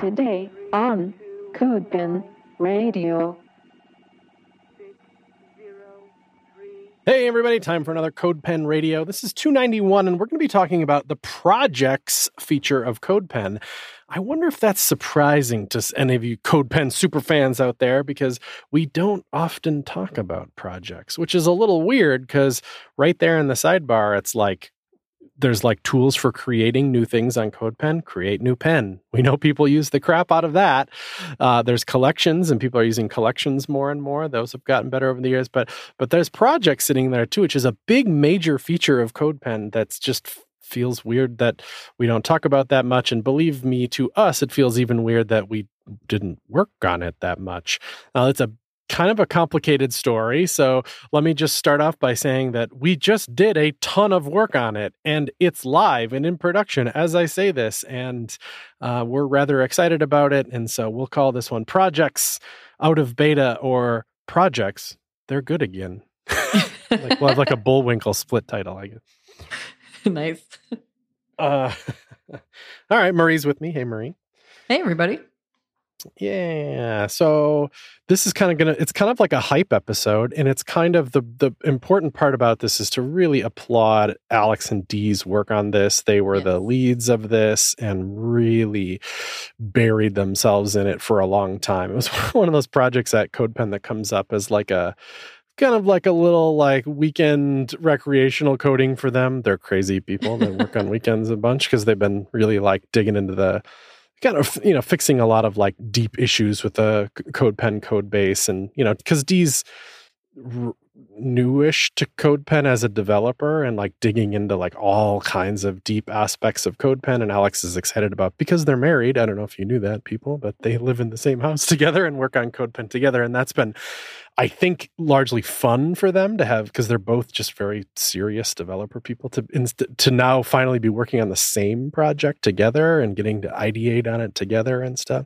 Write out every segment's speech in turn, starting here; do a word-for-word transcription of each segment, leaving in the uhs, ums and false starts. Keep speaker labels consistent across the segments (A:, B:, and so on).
A: Today on CodePen Radio.
B: Hey everybody, time for another CodePen Radio. This is two ninety-one, and we're going to be talking about the projects feature of CodePen. I wonder if that's surprising to any of you CodePen super fans out there, because we don't often talk about projects, which is a little weird because right there in the sidebar, it's like, there's like tools for creating new things on CodePen, create new pen. We know people use the crap out of that. Uh, there's collections, and people are using collections more and more. Those have gotten better over the years, but but there's projects sitting there too, which is a big major feature of CodePen that's just f- feels weird that we don't talk about that much. And believe me, to us, it feels even weird that we didn't work on it that much. Now, it's a kind of a complicated story. So let me just start off by saying that we just did a ton of work on it, and it's live and in production as I say this, and uh, we're rather excited about it. And so we'll call this one Projects Out of Beta, or Projects They're Good Again. Like, we'll have like a Bullwinkle split title, I guess.
C: Nice.
B: Uh, all right, Marie's with me. Hey, Marie.
C: Hey, everybody.
B: Yeah. So this is kind of going to, it's kind of like a hype episode. And it's kind of the, the important part about this is to really applaud Alex and Dee's work on this. They were yes. the leads of this and really buried themselves in it for a long time. It was one of those projects at CodePen that comes up as like a, kind of like a little like weekend recreational coding for them. They're crazy people. They work on weekends a bunch because they've been really like digging into the, kind of, you know, fixing a lot of like deep issues with the CodePen code base. And, you know, because Dee's r- newish to CodePen as a developer and like digging into like all kinds of deep aspects of CodePen, and Alex is excited about because they're married. I don't know if you knew that, people, but they live in the same house together and work on CodePen together. And that's been, I think, largely fun for them to have, because they're both just very serious developer people, to inst- to now finally be working on the same project together and getting to ideate on it together and stuff.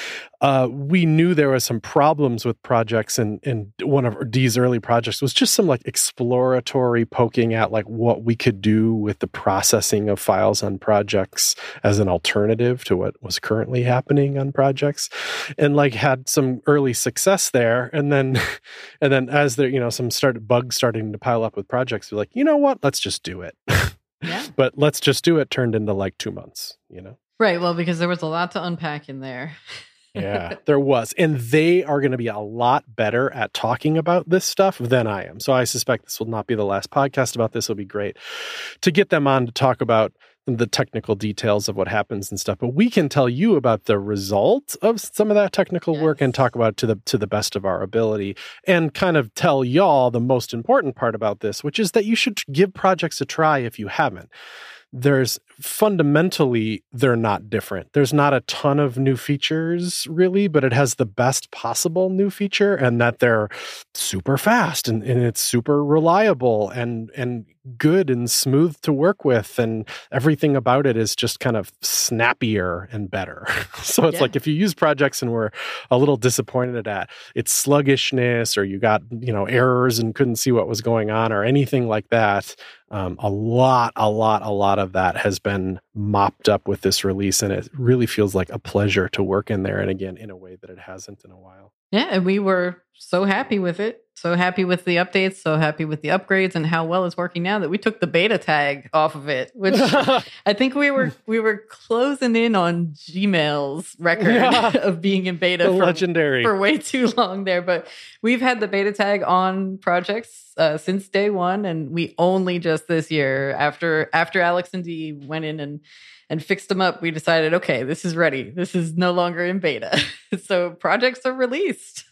B: Uh, we knew there was some problems with projects, and, and one of Dee's early projects was just some like exploratory poking at like what we could do with the processing of files on projects as an alternative to what was currently happening on projects, and like had some early success there. And then, and then as there, you know, some started bugs starting to pile up with projects, we're like, you know what, let's just do it.
C: Yeah.
B: But let's just do it turned into like two months, you know?
C: Right. Well, because there was a lot to unpack in there.
B: Yeah, there was. And they are going to be a lot better at talking about this stuff than I am. So I suspect this will not be the last podcast about this. It'll be great to get them on to talk about the technical details of what happens and stuff. But we can tell you about the result of some of that technical yes. work and talk about it to the to the best of our ability, and kind of tell y'all the most important part about this, which is that you should give projects a try if you haven't. There's fundamentally, they're not different. There's not a ton of new features really, but it has the best possible new feature, and that they're super fast and, and it's super reliable and, and good and smooth to work with. And everything about it is just kind of snappier and better. So it's yeah. like if you use projects and were a little disappointed at its sluggishness, or you got, you know, errors and couldn't see what was going on or anything like that, Um, a lot, a lot, a lot of that has been mopped up with this release, and it really feels like a pleasure to work in there, and again, in a way that it hasn't in a while.
C: Yeah, and we were so happy with it, so happy with the updates, so happy with the upgrades, and how well it's working now that we took the beta tag off of it, which I think we were we were closing in on Gmail's record yeah. of being in beta for,
B: legendary.
C: for way too long there. But we've had the beta tag on projects uh, since day one, and we only just this year, after after Alex and Dee went in and and fixed them up, we decided, okay, this is ready. This is no longer in beta. So projects are released.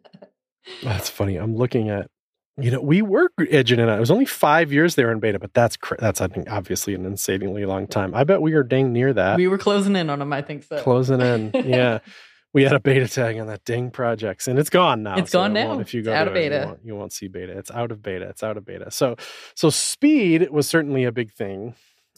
B: That's funny. I'm looking at, you know, we were edging it out. It was only five years they were in beta, but that's, that's I think, obviously an insanely long time. I bet we are dang near that.
C: We were closing in on them, I think so.
B: Closing in, yeah. We had a beta tag on that dang projects, and it's gone now.
C: It's
B: so
C: gone now.
B: If you go
C: it's out of
B: it,
C: beta.
B: You won't, you won't see beta. It's out of beta. It's out of beta. So, so speed was certainly a big thing.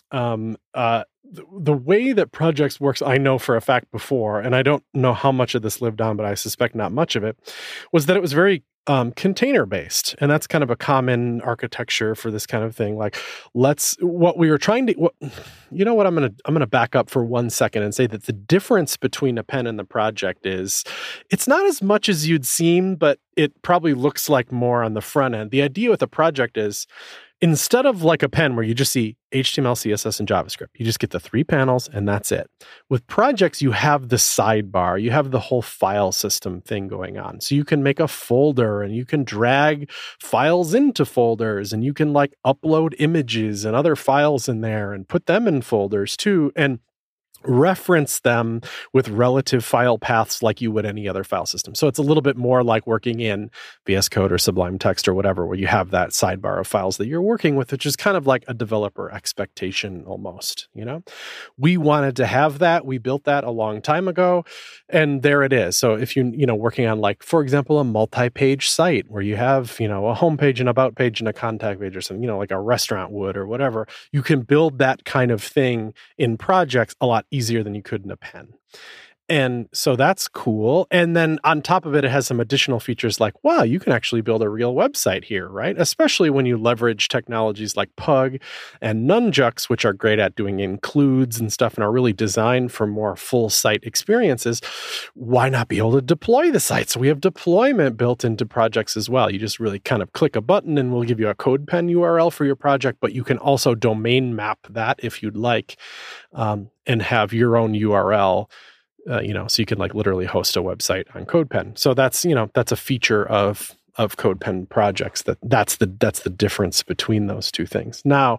B: um, uh, the, the way that projects works, I know for a fact before, and I don't know how much of this lived on, but I suspect not much of it, was that it was very um, container based. And that's kind of a common architecture for this kind of thing. Like, let's, what we were trying to, what, you know what, I'm going to, I'm going to back up for one second and say that the difference between Append and the project is it's not as much as you'd seem, but it probably looks like more on the front end. The idea with a project is, instead of like Append where you just see H T M L, C S S, and JavaScript, you just get the three panels and that's it. With projects, you have the sidebar, you have the whole file system thing going on. So you can make a folder and you can drag files into folders and you can like upload images and other files in there and put them in folders too. And reference them with relative file paths like you would any other file system. So it's a little bit more like working in V S Code or Sublime Text or whatever, where you have that sidebar of files that you're working with, which is kind of like a developer expectation almost, you know? We wanted to have that. We built that a long time ago, and there it is. So if you, you know, working on like, for example, a multi-page site where you have, you know, a homepage and about page and a contact page or something, you know, like a restaurant would or whatever, you can build that kind of thing in projects a lot easier than you could in Append. And so that's cool. And then on top of it, it has some additional features like, wow, you can actually build a real website here, right? Especially when you leverage technologies like Pug and Nunjucks, which are great at doing includes and stuff and are really designed for more full site experiences. Why not be able to deploy the site? So we have deployment built into projects as well. You just really kind of click a button and we'll give you a CodePen U R L for your project, but you can also domain map that if you'd like, um, and have your own U R L. Uh, you know, so you can like literally host a website on CodePen. So that's, you know, that's a feature of of CodePen projects. That that's the that's the difference between those two things. Now,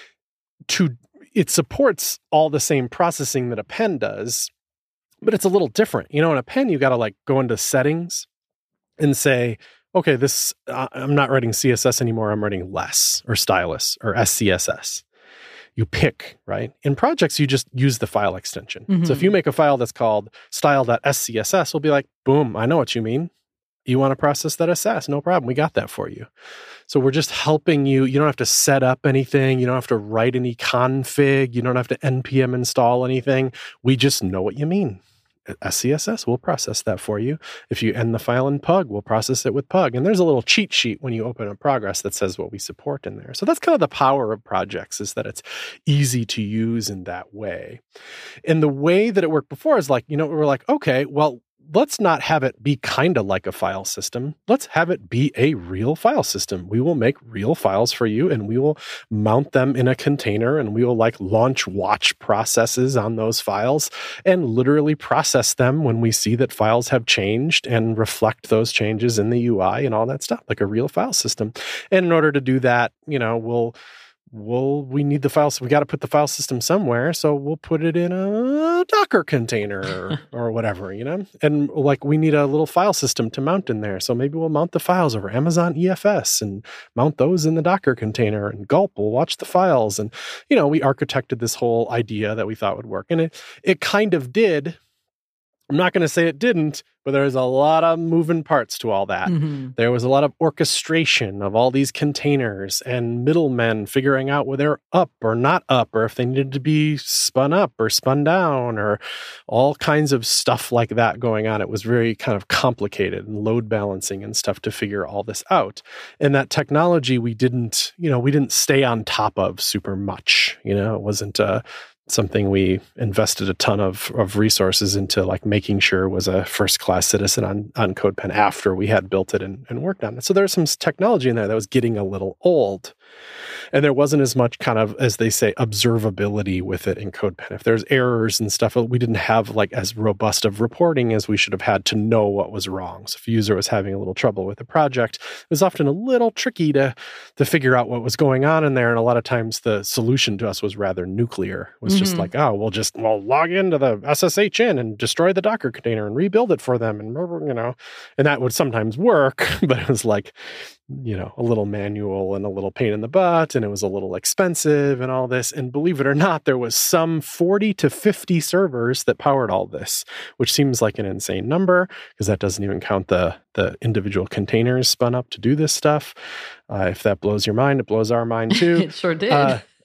B: to it supports all the same processing that Append does, but it's a little different. You know, in Append, you got to like go into settings and say, okay, this uh, I'm not writing C S S anymore. I'm writing less or stylus or S C S S. You pick, right? In projects, you just use the file extension. Mm-hmm. So if you make a file that's called style.scss, we'll be like, boom, I know what you mean. You want to process that S S? No problem. We got that for you. So we're just helping you. You don't have to set up anything. You don't have to write any config. You don't have to N P M install anything. We just know what you mean. S C S S, we'll process that for you. If you end the file in Pug, we'll process it with Pug. And there's a little cheat sheet when you open a progress that says what we support in there. So that's kind of the power of projects, is that it's easy to use in that way. And the way that it worked before is like, you know, we were like, okay, well, let's not have it be kind of like a file system. Let's have it be a real file system. We will make real files for you and we will mount them in a container and we will like launch watch processes on those files and literally process them when we see that files have changed and reflect those changes in the U I and all that stuff, like a real file system. And in order to do that, you know, we'll Well, we need the files. We got to put the file system somewhere. So we'll put it in a Docker container or, or whatever, you know? And like we need a little file system to mount in there. So maybe we'll mount the files over Amazon E F S and mount those in the Docker container, and Gulp will watch the files. And, you know, we architected this whole idea that we thought would work. And it, it kind of did. I'm not going to say it didn't, but there's a lot of moving parts to all that. Mm-hmm. There was a lot of orchestration of all these containers and middlemen figuring out whether they're up or not up, or if they needed to be spun up or spun down, or all kinds of stuff like that going on. It was very kind of complicated, and load balancing and stuff to figure all this out. And that technology we didn't, you know, we didn't stay on top of super much. You know, it wasn't a something we invested a ton of, of resources into, like making sure was a first-class citizen on, on CodePen after we had built it and, and worked on it. So there's some technology in there that was getting a little old. And there wasn't as much kind of, as they say, observability with it in CodePen. If there's errors and stuff, we didn't have like as robust of reporting as we should have had to know what was wrong. So if a user was having a little trouble with the project, it was often a little tricky to, to figure out what was going on in there. And a lot of times the solution to us was rather nuclear. It was mm-hmm. just like, oh, we'll just we'll log into the S S H in and destroy the Docker container and rebuild it for them. And, you know, and that would sometimes work, but it was like, you know, a little manual and a little pain in the butt, and it was a little expensive and all this. And believe it or not, there was some forty to fifty servers that powered all this, which seems like an insane number because that doesn't even count the, the individual containers spun up to do this stuff. Uh, if that blows your mind, it blows our mind too.
C: It sure did.
B: Uh,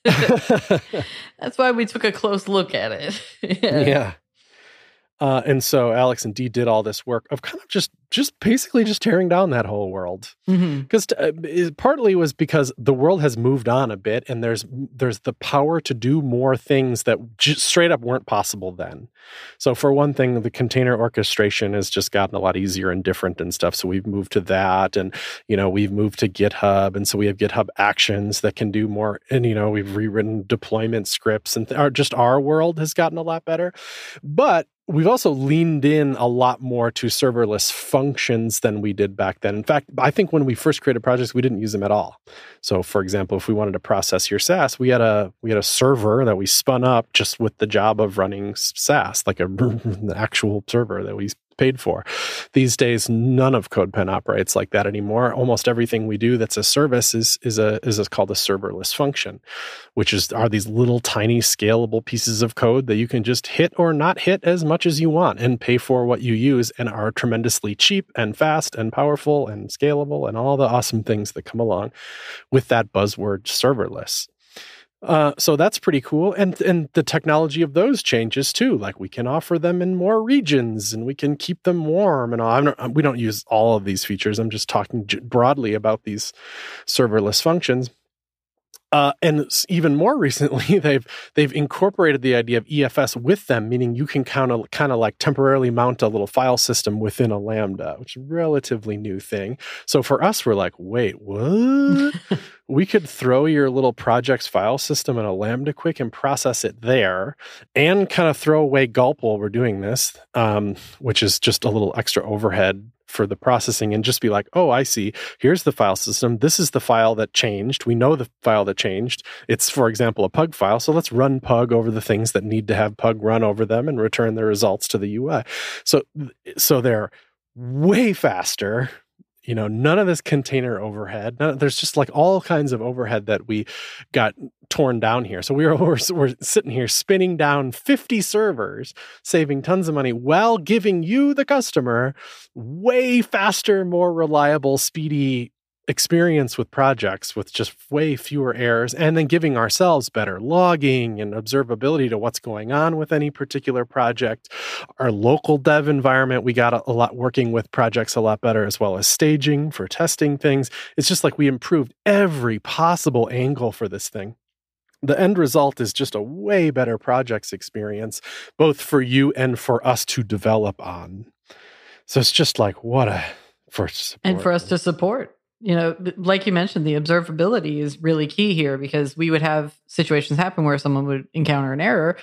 C: That's why we took a close look at it.
B: yeah. yeah. Uh, and so Alex and Dee did all this work of kind of just, just basically just tearing down that whole world. Because mm-hmm. uh, partly was because the world has moved on a bit, and there's there's the power to do more things that just straight up weren't possible then. So for one thing, the container orchestration has just gotten a lot easier and different and stuff. So we've moved to that, and you know we've moved to GitHub, and so we have GitHub Actions that can do more. And you know we've rewritten deployment scripts, and th- our, just our world has gotten a lot better, but we've also leaned in a lot more to serverless functions than we did back then. In fact, I think when we first created projects, we didn't use them at all. So, for example, if we wanted to process your SaaS, we had a we had a server that we spun up just with the job of running SaaS, like a an actual server that we paid for. These days, none of CodePen operates like that anymore. Almost everything we do that's a service is is a is a, called a serverless function, which is are these little tiny scalable pieces of code that you can just hit or not hit as much as you want and pay for what you use, and are tremendously cheap and fast and powerful and scalable and all the awesome things that come along with that buzzword serverless. Uh, so that's pretty cool. And and the technology of those changes too. Like we can offer them in more regions, and we can keep them warm and all. I'm not, we don't use all of these features. I'm just talking broadly about these serverless functions. Uh, and even more recently, they've they've incorporated the idea of E F S with them, meaning you can kind of kind of like temporarily mount a little file system within a Lambda, which is a relatively new thing. So for us, we're like, wait, what? We could throw your little project's file system in a Lambda quick and process it there, and kind of throw away gulp while we're doing this, um, which is just a little extra overhead for the processing, and just be like, oh, I see. Here's the file system. This is the file that changed. We know the file that changed. It's, for example, a Pug file. So let's run Pug over the things that need to have Pug run over them and return the results to the U I. So, so they're way faster. You know, none of this container overhead. None, there's just like all kinds of overhead that we got torn down here. So we were, we're, we're sitting here spinning down fifty servers, saving tons of money while giving you, the customer, way faster, more reliable, speedy experience with projects with just way fewer errors, and then giving ourselves better logging and observability to what's going on with any particular project. Our local dev environment, we got a, a lot working with projects a lot better, as well as staging for testing things. It's just like we improved every possible angle for this thing. The end result is just a way better projects experience, both for you and for us to develop on. So it's just like, what a first support.
C: And for us to support. You know, like you mentioned, the observability is really key here, because we would have situations happen where someone would encounter an error.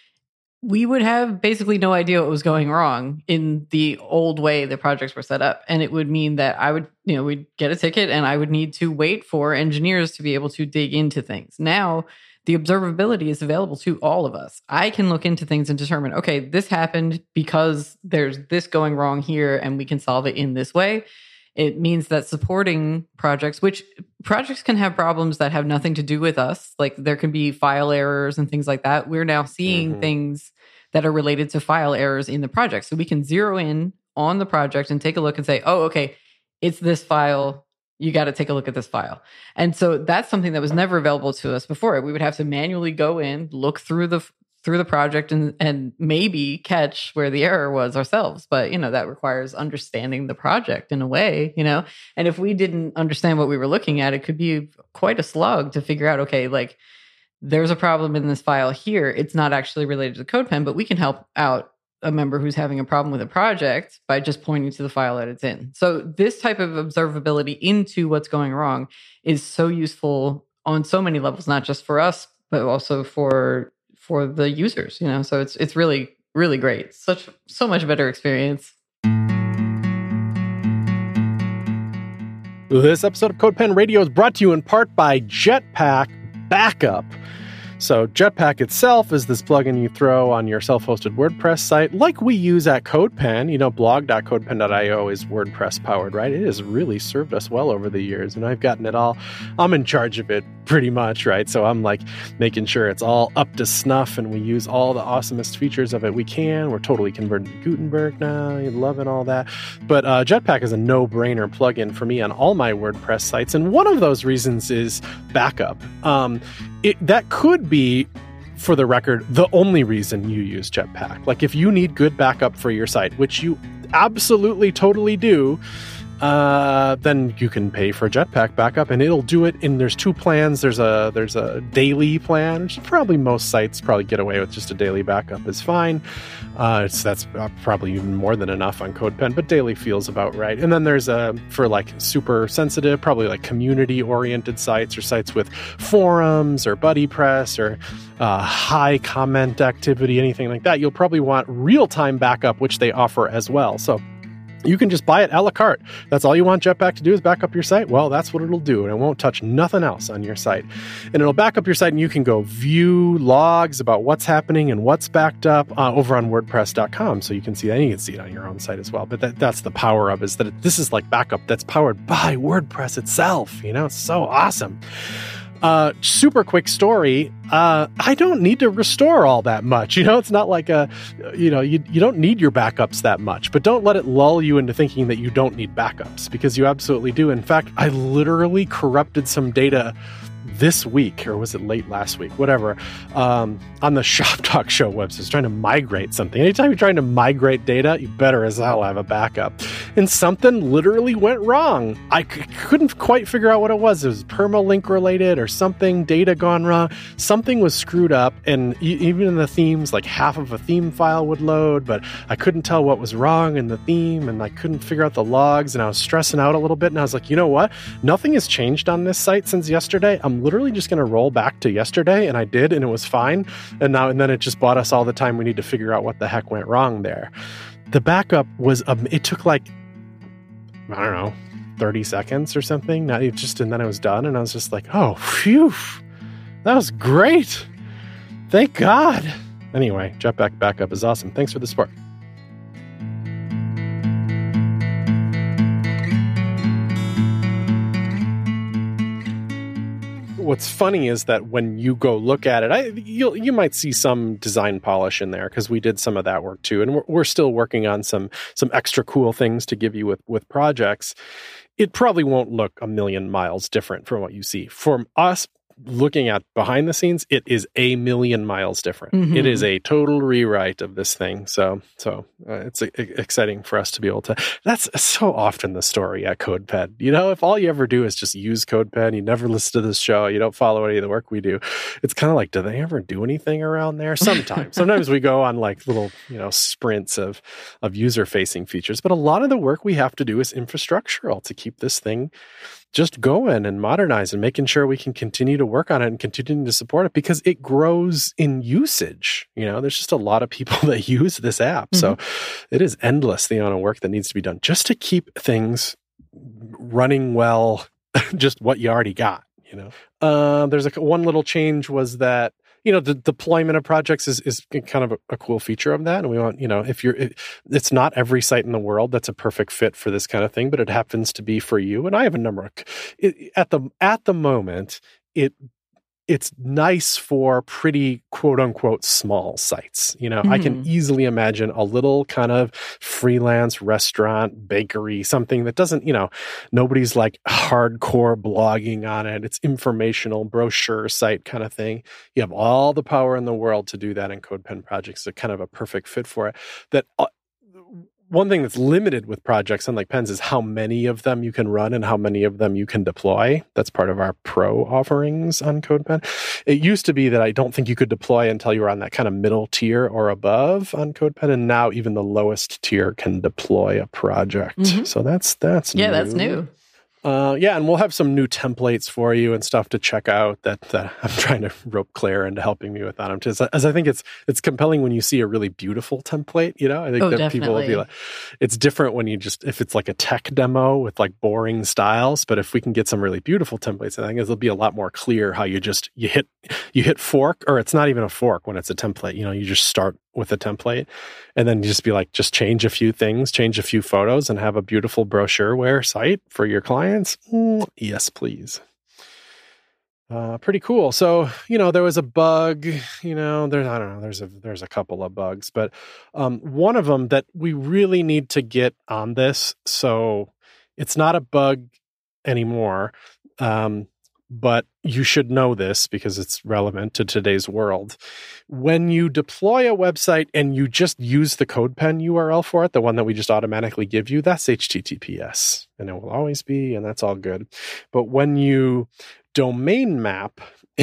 C: We would have basically no idea what was going wrong in the old way the projects were set up. And it would mean that I would, you know, we'd get a ticket and I would need to wait for engineers to be able to dig into things. Now, the observability is available to all of us. I can look into things and determine, okay, this happened because there's this going wrong here, and we can solve it in this way. It means that supporting projects, which projects can have problems that have nothing to do with us, like there can be file errors and things like that. We're now seeing mm-hmm. things that are related to file errors in the project. So we can zero in on the project and take a look and say, oh, okay, it's this file. You got to take a look at this file. And so that's something that was never available to us before. We would have to manually go in, look through the through the project and, and maybe catch where the error was ourselves. But, you know, that requires understanding the project in a way, you know, and if we didn't understand what we were looking at, it could be quite a slog to figure out, okay, like there's a problem in this file here. It's not actually related to CodePen, but we can help out a member who's having a problem with a project by just pointing to the file that it's in. So this type of observability into what's going wrong is so useful on so many levels, not just for us, but also for for the users, you know, so it's it's really, really great. Such so much better experience.
B: This episode of CodePen Radio is brought to you in part by Jetpack Backup. So Jetpack itself is this plugin you throw on your self-hosted WordPress site, like we use at CodePen. You know, blog dot codepen dot io is WordPress powered, right? It has really served us well over the years, and I've gotten it all. I'm in charge of it pretty much, right? So I'm like making sure it's all up to snuff and we use all the awesomest features of it we can. We're totally converted to Gutenberg now. You're loving all that. But uh, Jetpack is a no-brainer plugin for me on all my WordPress sites. And one of those reasons is backup. Um, it, that could be, for the record, the only reason you use Jetpack. Like if you need good backup for your site, which you absolutely totally do, uh, then you can pay for Jetpack backup and it'll do it. And there's two plans. There's a there's a daily plan, which probably most sites probably get away with just a daily backup is fine. Uh, it's that's probably even more than enough on CodePen, but daily feels about right. And then there's a for like super sensitive, probably like community oriented sites or sites with forums or BuddyPress or uh, high comment activity, anything like that. You'll probably want real time backup, which they offer as well. So you can just buy it a la carte. That's all you want Jetpack to do is back up your site. Well, that's what it'll do. And it won't touch nothing else on your site. And it'll back up your site and you can go view logs about what's happening and what's backed up uh, over on WordPress dot com. So you can see that and you can see it on your own site as well. But that, that's the power of it, is that it, this is like backup that's powered by WordPress itself. You know, it's so awesome. Uh, super quick story. Uh, I don't need to restore all that much. You know, it's not like a, you know, you, you don't need your backups that much, but don't let it lull you into thinking that you don't need backups, because you absolutely do. In fact, I literally corrupted some data this week, or was it late last week, whatever, um, on the Shop Talk Show website. I was trying to migrate something. Anytime you're trying to migrate data, you better as hell have a backup. And something literally went wrong. I c- couldn't quite figure out what it was. It was permalink related or something, data gone wrong. Something was screwed up, and e- even in the themes, like half of a theme file would load, but I couldn't tell what was wrong in the theme, and I couldn't figure out the logs, and I was stressing out a little bit, and I was like, you know what? Nothing has changed on this site since yesterday. I'm literally just going to roll back to yesterday, and I did, and it was fine. And now and then it just bought us all the time we need to figure out what the heck went wrong there. The backup was um, it took like I don't know thirty seconds or something. Now it just and then it was done, and I was just like, oh, phew, that was great. Thank God. Anyway, Jetpack backup is awesome. Thanks for the support. What's funny is that when you go look at it, I, you'll, you might see some design polish in there, because we did some of that work too. And we're, we're still working on some some extra cool things to give you with, with projects. It probably won't look a million miles different from what you see. From us looking at behind the scenes, it is a million miles different. Mm-hmm. It is a total rewrite of this thing. So, so uh, it's a, a, exciting for us to be able to. That's so often the story at CodePen. You know, if all you ever do is just use CodePen, you never listen to this show, you don't follow any of the work we do. It's kind of like, do they ever do anything around there? Sometimes, sometimes we go on like little, you know, sprints of of user facing features, but a lot of the work we have to do is infrastructural to keep this thing just going and modernize and making sure we can continue to work on it and continue to support it, because it grows in usage. You know, there's just a lot of people that use this app. Mm-hmm. So it is endless, the amount of work that needs to be done just to keep things running well, just what you already got, you know. Uh, there's a one little change was that, you know, the deployment of projects is, is kind of a, a cool feature of that. And we want, you know, if you're, it, it's not every site in the world that's a perfect fit for this kind of thing, but it happens to be for you. And I have a number of, it, at the, at the moment, it, it's nice for pretty quote unquote small sites. You know, mm-hmm. I can easily imagine a little kind of freelance restaurant, bakery, something that doesn't, you know, nobody's like hardcore blogging on it. It's informational brochure site kind of thing. You have all the power in the world to do that in CodePen projects. They're kind of a perfect fit for it. That uh, one thing that's limited with projects, unlike Pens, is how many of them you can run and how many of them you can deploy. That's part of our pro offerings on CodePen. It used to be that I don't think you could deploy until you were on that kind of middle tier or above on CodePen, and now even the lowest tier can deploy a project. Mm-hmm. So that's that's
C: yeah,
B: new.
C: that's new.
B: Uh, yeah, and we'll have some new templates for you and stuff to check out that, that I'm trying to rope Claire into helping me with on them. Just as I think it's it's compelling when you see a really beautiful template, you know? I think
C: oh,
B: that
C: definitely.
B: people will be like, it's different when you just, if it's like a tech demo with like boring styles, but if we can get some really beautiful templates, I think it'll be a lot more clear how you just, you hit, you hit fork, or it's not even a fork when it's a template, you know, you just start with a template and then you just be like, just change a few things, change a few photos and have a beautiful brochureware site for your clients. Mm, yes, please. Uh, pretty cool. So, you know, there was a bug, you know, there's, I don't know, there's a, there's a couple of bugs, but um, one of them that we really need to get on this. So it's not a bug anymore. Um, but you should know this because it's relevant to today's world. When you deploy a website and you just use the CodePen U R L for it, the one that we just automatically give you, that's H T T P S, and it will always be, and that's all good. But when you domain map,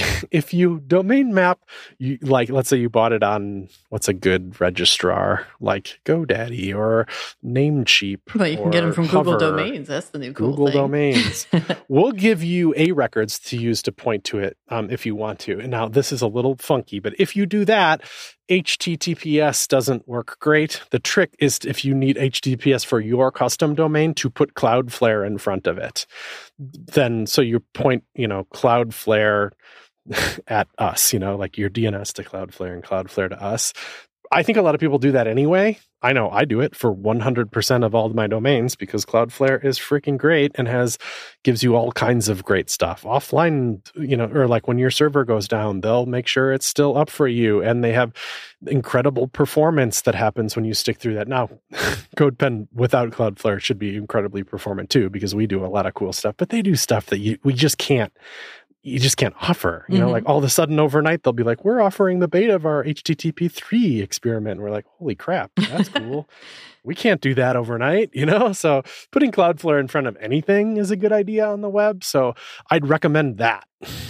B: if you domain map, you like, let's say you bought it on what's a good registrar like GoDaddy or Namecheap.
C: Well, you can get them from
B: Hover,
C: Google Domains. That's the new cool
B: Google
C: thing.
B: Domains. We'll give you A records to use to point to it um, if you want to. And now this is a little funky, but if you do that, H T T P S doesn't work great. The trick is if you need H T T P S for your custom domain to put Cloudflare in front of it. Then so you point, you know, Cloudflare at us, you know, like your D N S to Cloudflare and Cloudflare to us. I think a lot of people do that anyway. I know I do it for one hundred percent of all of my domains because Cloudflare is freaking great and has gives you all kinds of great stuff. Offline, you know, or like when your server goes down, they'll make sure it's still up for you, and they have incredible performance that happens when you stick through that. Now, CodePen without Cloudflare should be incredibly performant too because we do a lot of cool stuff, but they do stuff that you, we just can't you just can't offer, you know, mm-hmm. like all of a sudden overnight, they'll be like, we're offering the beta of our H T T P three experiment. And we're like, holy crap, that's cool. We can't do that overnight, you know? So putting Cloudflare in front of anything is a good idea on the web. So I'd recommend that.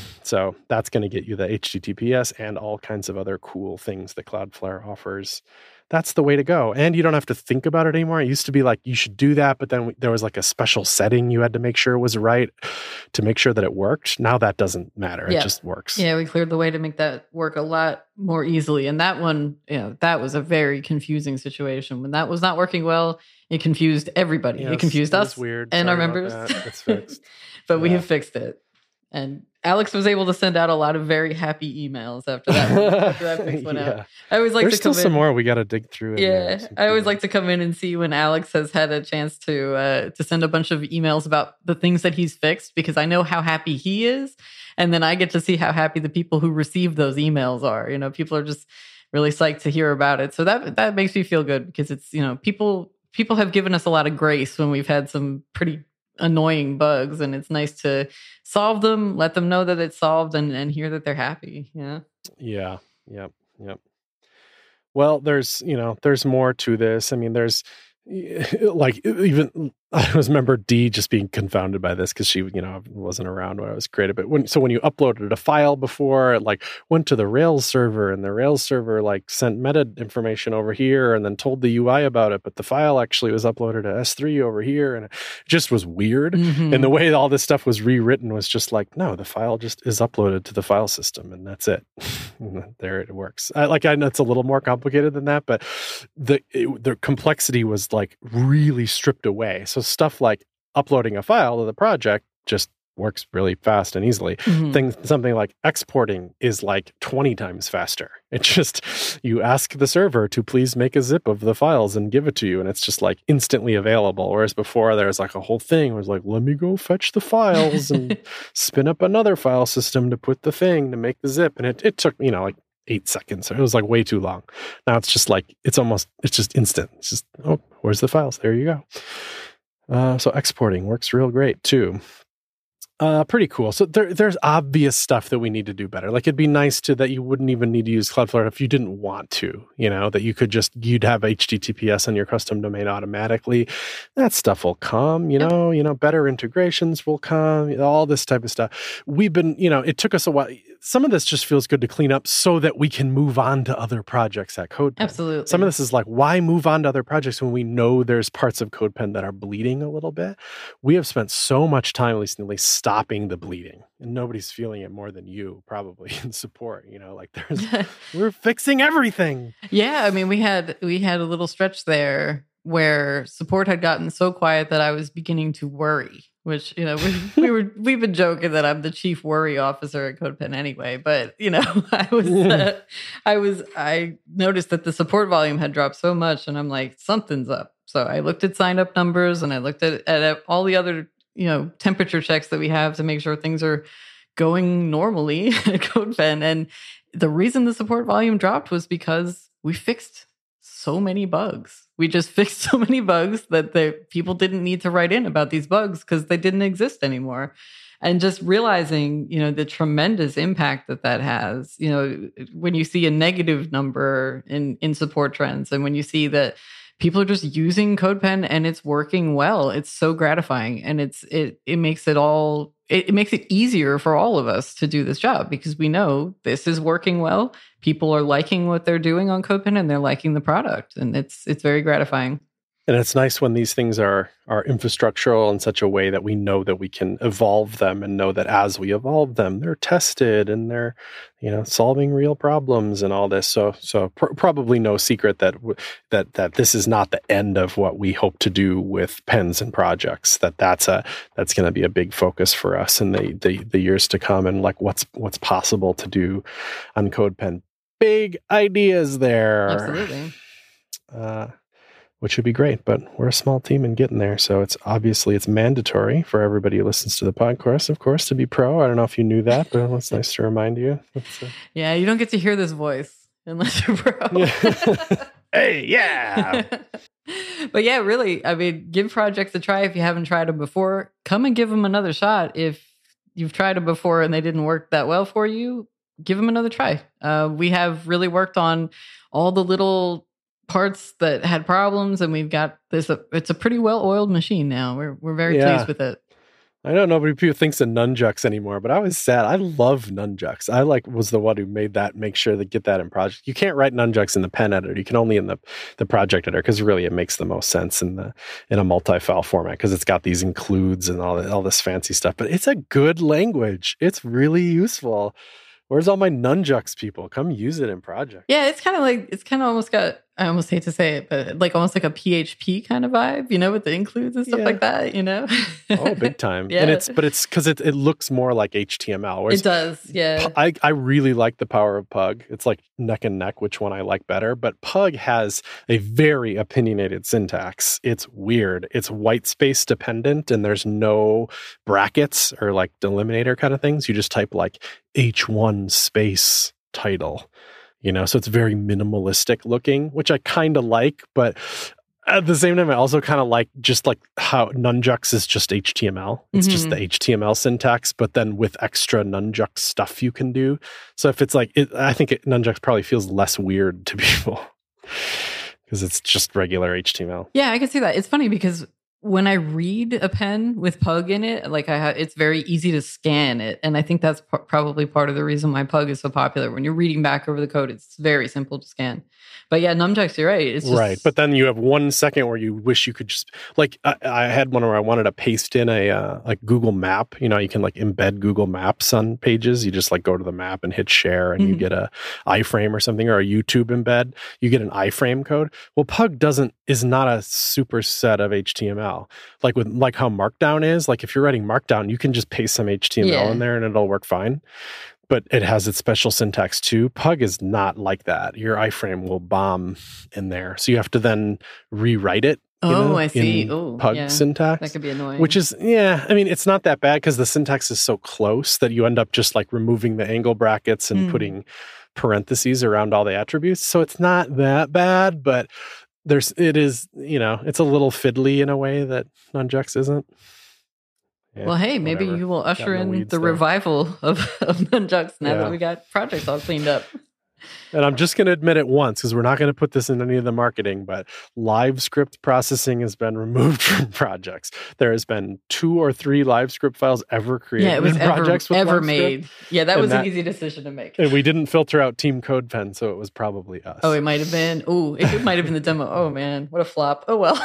B: So that's going to get you the H T T P S and all kinds of other cool things that Cloudflare offers. That's the way to go. And you don't have to think about it anymore. It used to be like, you should do that, but then there was like a special setting you had to make sure was right to make sure that it worked. Now that doesn't matter.
C: Yeah.
B: It just works.
C: Yeah, we cleared the way to make that work a lot more easily. And that one, you know, that was a very confusing situation. When that was not working well, it confused everybody.
B: Yes,
C: it confused
B: it
C: us
B: weird.
C: and
B: Sorry
C: our members.
B: It's fixed.
C: But
B: yeah.
C: we have fixed it. And Alex was able to send out a lot of very happy emails after that one, after that fix went
B: yeah.
C: out. I always like
B: There's
C: to come
B: still
C: in.
B: some more we got to dig through.
C: Yeah, I always like to come in and see when Alex has had a chance to uh, to send a bunch of emails about the things that he's fixed because I know how happy he is, and then I get to see how happy the people who receive those emails are. You know, people are just really psyched to hear about it. So that that makes me feel good because it's, you know, people people have given us a lot of grace when we've had some pretty annoying bugs, and it's nice to solve them, let them know that it's solved, and, and hear that they're happy. Yeah.
B: Yeah. Yep. Yep. Well, there's, you know, there's more to this. I mean, there's like even I was remember Dee just being confounded by this because she, you know, wasn't around when I was created. But when so when you uploaded a file before, it like went to the Rails server, and the Rails server like sent meta information over here, and then told the U I about it. But the file actually was uploaded to S three over here, and it just was weird. Mm-hmm. And the way all this stuff was rewritten was just like, no, the file just is uploaded to the file system, and that's it. And there it works. I, like I know it's a little more complicated than that, but the it, the complexity was like really stripped away. So stuff like uploading a file to the project just works really fast and easily. Mm-hmm. Things, something like exporting is like twenty times faster. It's just, you ask the server to please make a zip of the files and give it to you, and it's just like instantly available. Whereas before there was like a whole thing where it was like, let me go fetch the files and spin up another file system to put the thing to make the zip. And it, it took, you know, like eight seconds. It was like way too long. Now it's just like, it's almost, it's just instant. It's just, oh, where's the files? There you go. Uh, so exporting works real great too. Uh, pretty cool. So there, there's obvious stuff that we need to do better. Like it'd be nice to that you wouldn't even need to use Cloudflare if you didn't want to. You know, that you could just you'd have H T T P S on your custom domain automatically. That stuff will come. You know, you know, better integrations will come. All this type of stuff. We've been, you know, it took us a while. Some of this just feels good to clean up so that we can move on to other projects at CodePen.
C: Absolutely.
B: Some of this is like, why move on to other projects when we know there's parts of CodePen that are bleeding a little bit? We have spent so much time recently stopping the bleeding, and nobody's feeling it more than you probably in support. You know, like there's, we're fixing everything.
C: Yeah. I mean, we had, we had a little stretch there where support had gotten so quiet that I was beginning to worry. Which, you know, we, we were we've been joking that I'm the chief worry officer at CodePen anyway, but you know, I was uh, I was I noticed that the support volume had dropped so much, and I'm like, something's up. So I looked at sign up numbers, and I looked at, at all the other, you know, temperature checks that we have to make sure things are going normally at CodePen. And the reason the support volume dropped was because we fixed so many bugs. We just fixed so many bugs that the people didn't need to write in about these bugs because they didn't exist anymore. And just realizing, you know, the tremendous impact that that has, you know, when you see a negative number in, in support trends, and when you see that people are just using CodePen and it's working well, it's so gratifying. And it's, it, it makes it all, it, it makes it easier for all of us to do this job, because we know this is working well. People are liking what they're doing on CodePen and they're liking the product. And it's, it's very gratifying.
B: And it's nice when these things are are infrastructural in such a way that we know that we can evolve them, and know that as we evolve them, they're tested and they're, you know, solving real problems and all this. So so pr- probably no secret that w- that that this is not the end of what we hope to do with pens and projects. That that's a that's going to be a big focus for us in the, the the years to come, and like what's what's possible to do on CodePen. Big ideas there.
C: Absolutely.
B: Uh, which would be great, but we're a small team and getting there. So it's obviously it's mandatory for everybody who listens to the podcast, of course, to be pro. I don't know if you knew that, but it's nice to remind you. Uh,
C: yeah, you don't get to hear this voice unless you're pro.
B: Yeah. Hey, yeah.
C: But yeah, really, I mean, give projects a try if you haven't tried them before. Come and give them another shot. If you've tried them before and they didn't work that well for you, give them another try. Uh, we have really worked on all the little parts that had problems, and we've got this. Uh, it's a pretty well-oiled machine now. We're we're very
B: Yeah.
C: pleased with it.
B: I know nobody people thinks of nunchucks anymore, but I was sad. I love nunchucks. I like was the one who made that, make sure to get that in project. You can't write nunchucks in the pen editor. You can only in the, the project editor, because really it makes the most sense in the in a multi-file format, because it's got these includes and all that, all this fancy stuff. But it's a good language. It's really useful. Where's all my nunchucks people? Come use it in project.
C: Yeah, it's kind of like, it's kind of almost got, I almost hate to say it, but like almost like a P H P kind of vibe, you know, with the includes and stuff
B: Yeah.
C: like that, you know?
B: Oh, big time.
C: Yeah.
B: And it's, but it's because it, it looks more like H T M L. Whereas
C: It does, yeah.
B: Pu- I, I really like the power of Pug. It's like neck and neck, which one I like better. But Pug has a very opinionated syntax. It's weird. It's white space dependent, and there's no brackets or like delimiter kind of things. You just type like H one space title, you know? So it's very minimalistic looking, which I kind of like. But at the same time, I also kind of like just like how Nunjucks is just H T M L. It's
C: Mhm.
B: just the H T M L syntax, but then with extra Nunjuk stuff you can do. So if it's like, it, I think it, Nunjucks probably feels less weird to people because it's just regular H T M L.
C: Yeah, I can see that. It's funny because when I read a pen with Pug in it, like I ha- it's very easy to scan it. And I think that's p- probably part of the reason why Pug is so popular. When you're reading back over the code, it's very simple to scan. But yeah, Nunjucks, you're right. It's just,
B: Right. But then you have one second where you wish you could just like, I, I had one where I wanted to paste in a uh, like Google map. You know, you can like embed Google Maps on pages. You just like go to the map and hit share, and
C: Mhm.
B: you get a iframe or something, or a YouTube embed. You get an iframe code. Well, Pug doesn't, is not a superset of H T M L. Like with like how Markdown is. Like if you're writing Markdown, you can just paste some H T M L
C: Yeah.
B: in there and it'll work fine. But it has its special syntax too. Pug is not like that. Your iframe will bomb in there. So you have to then rewrite it. you
C: Oh,
B: know,
C: I see.
B: in
C: Oh,
B: Pug
C: yeah.
B: syntax.
C: That could be annoying.
B: Which is, yeah, I mean, it's not that bad because the syntax is so close that you end up just like removing the angle brackets and
C: Mm.
B: putting parentheses around all the attributes. So it's not that bad, but there's, it is, you know, it's a little fiddly in a way that Nunjucks isn't. Yeah,
C: well, hey, maybe
B: whatever.
C: you will usher
B: Got in the
C: in
B: weeds
C: the
B: there.
C: revival of, of Nunjucks now
B: Yeah.
C: that we got projects all cleaned up.
B: And I'm just going to admit it once because we're not going to put this in any of the marketing, but live script processing has been removed from projects. There has been two or three live script files ever created
C: Yeah, it was
B: in
C: ever,
B: projects with
C: ever
B: live
C: made.
B: script.
C: Yeah, that
B: And
C: was
B: that-
C: an easy decision to make.
B: And we didn't filter out Team CodePen, so it was probably us.
C: Oh, it might have been. Oh, it might have been the demo. Oh, man. What a flop. Oh, well.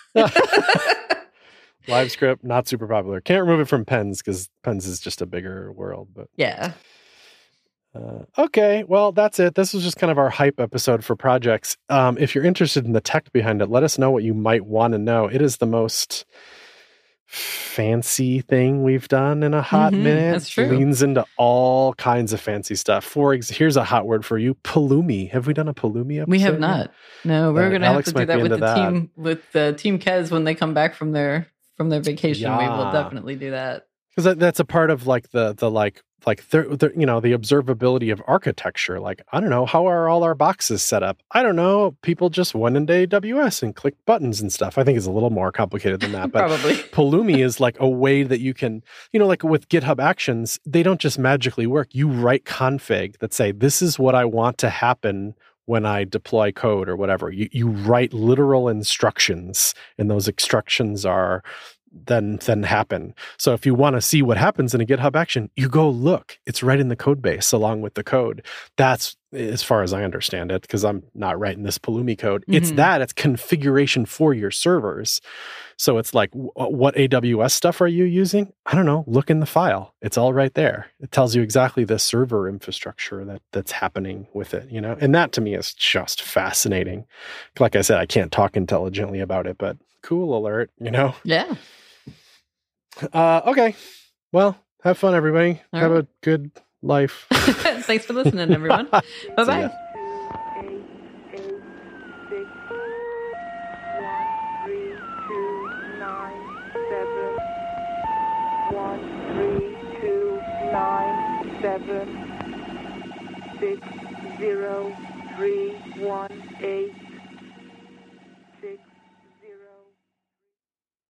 B: Live script, not super popular. Can't remove it from Pens because Pens is just a bigger world. But
C: Yeah.
B: uh, okay, well, that's it. This was just kind of our hype episode for projects. Um, if you're interested in the tech behind it, let us know what you might want to know. It is the most fancy thing we've done in a hot
C: Mhm,
B: minute.
C: that's true.
B: Leans into all kinds of fancy stuff. For ex- here's a hot word for you: Pulumi. Have we done a Pulumi episode?
C: We have
B: yet?
C: not. No, we're
B: Uh,
C: going to have
B: Alex
C: to do
B: might
C: that
B: be
C: with
B: into
C: the
B: that.
C: team, with the team Kez when they come back from their from their vacation. We will
B: Yeah.
C: definitely do that.
B: Because that, that's a part of like the the like like they're, they're, you know, the observability of architecture. Like, I don't know, how are all our boxes set up? I don't know. People just went into A W S and clicked buttons and stuff. I think it's a little more complicated than that. But
C: Probably.
B: Pulumi is like a way that you can, you know, like with GitHub Actions, they don't just magically work. You write config that say, this is what I want to happen when I deploy code or whatever. You, you write literal instructions, and those instructions are then then happen. So if you want to see what happens in a GitHub action, you go look. It's right in the code base along with the code. That's as far as I understand it, because I'm not writing this Pulumi code. Mm-hmm. It's that, it's configuration for your servers. So it's like, w- what A W S stuff are you using? I don't know. Look in the file. It's all right there. It tells you exactly the server infrastructure that that's happening with it, you know? And that to me is just fascinating. Like I said, I can't talk intelligently about it, but cool alert, you know?
C: Yeah.
B: Uh, okay. Well, have fun, everybody.
C: All
B: have
C: right.
B: a good life.
C: Thanks for listening, everyone. Bye-bye.
D: Seven six zero three one eight